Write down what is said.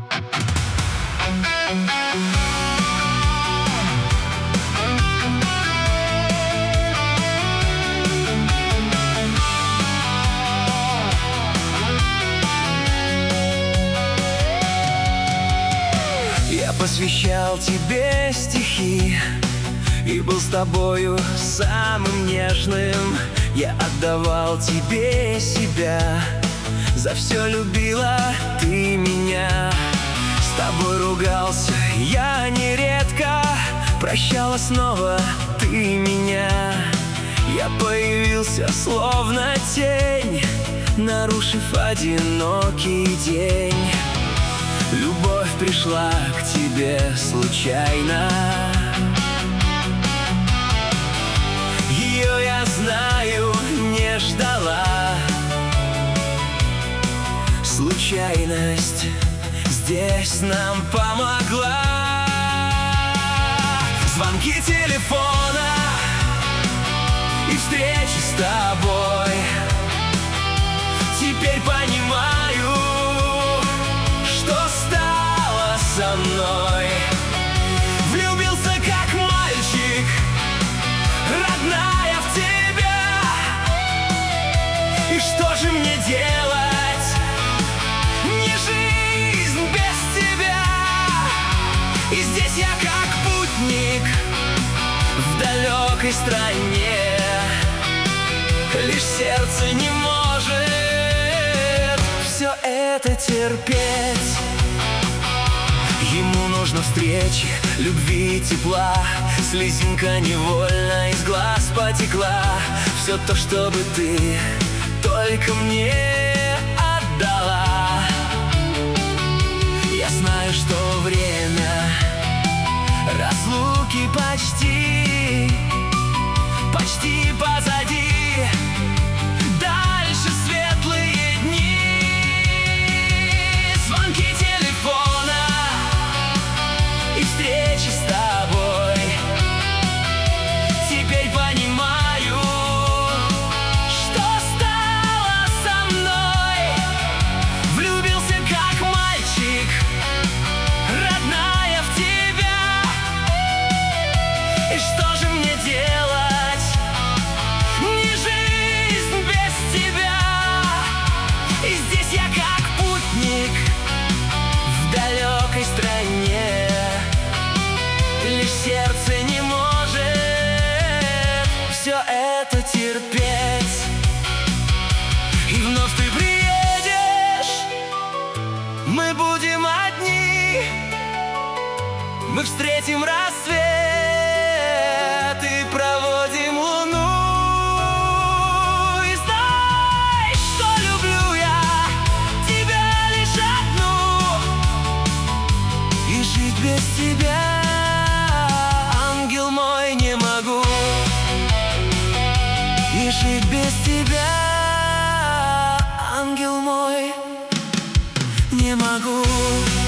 Я посвящал тебе стихи и был с тобою самым нежным. Я отдавал тебе себя, за все любила ты меня. С тобой ругался я нередко, прощала снова ты меня. Я появился словно тень, нарушив одинокий день. Любовь пришла к тебе случайно, ее, я знаю, не ждала. Случайность здесь нам помогла. Звонки телефона и встречи с тобой. Теперь понимаю, что стало со мной. Влюбился как мальчик, родная, в тебя. И что же мне делать? Не жизнь без тебя. И здесь я как путник в далекой стране. Лишь сердце не может все это терпеть. Ему нужно встречи, любви и тепла. Слезинка невольно из глаз потекла. Все то, чтобы ты только мне отдала. Я знаю, что время разлуки почти позади. Дальше светлые дни, звонки телефона и встречи с тобой. Теперь понимаю, что стало со мной. Влюбился как мальчик, родная, в тебя. И что же мне делать? Не жизнь без тебя. И здесь я как путник в далекой стране. Лишь сердце не может все это терпеть. И вновь ты приедешь, мы будем одни. Мы встретим рассвет и проводим луну. И знай, что люблю я тебя лишь одну. И жить без тебя, ангел мой, не могу. И жить без тебя, ангел мой, не могу.